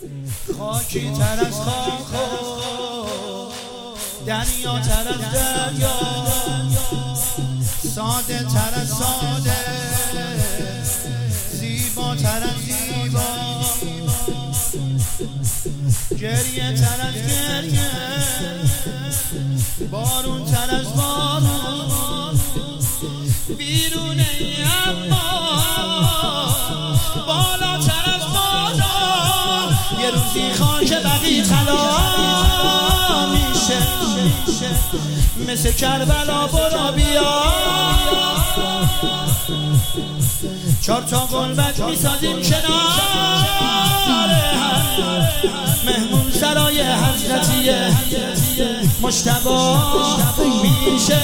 خاکی تر از خاک دریا تر از دریا، ساده تر از ساده، زیبا تر از زیبا، گریه تر از گریه، بارون تر از بارون، بیرونه اما بالاتر از بالا. یه روزی خاک بقی طلا میشه، مثل کربلا برو بیا. 4 تا گلبد میسازیم کنار مهمون سرای حضرتی مجتبی میشه.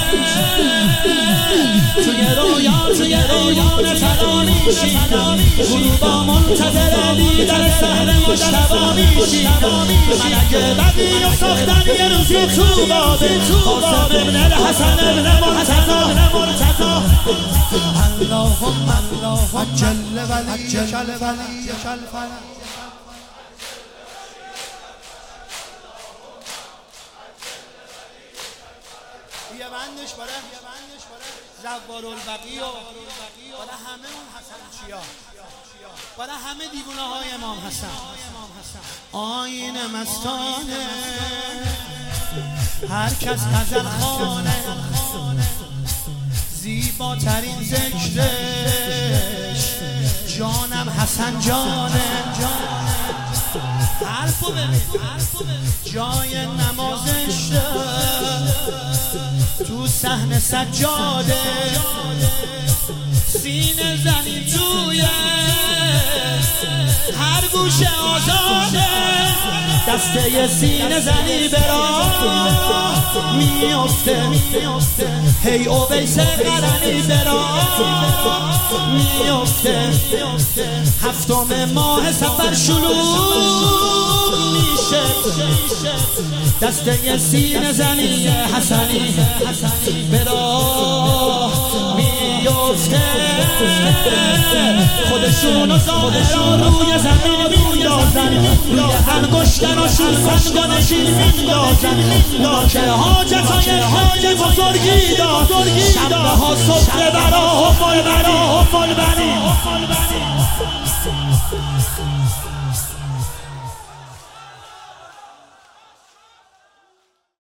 توی رویان طلا میشینم، غروبا منتظر دیدن سحر مجتبی میشینم. من اگه بدی و ساختن یه روزی تو باده، قاسم ابن الحسن ابن مرتضی. اللهم عجل ولیک الفرج. یه بندش باره زوار البقی و برای همه اون حسن چیا، برای همه دیوانه های امام حسن. آینه مستانه هر کس غزل خانه، زیباترین ذکرش جانم حسن جانه. حرفو ببین جای نمازش تو صحن سجاده، سینه زنی توی هر گوشه آزاده. دسته سینه زنی برا میفته، هی اویس قرنی برا میفته. 7 ماه سفر شروع میشه، دسته سینه زنی حسنی برا میفته. خودشونو ظاهرا روی زمین میندازن، روی انگشتناشون سجده‌نشین میندازن. که حاجتای خیلی بزرگی داد، شبه ها صبح برا هم البنی.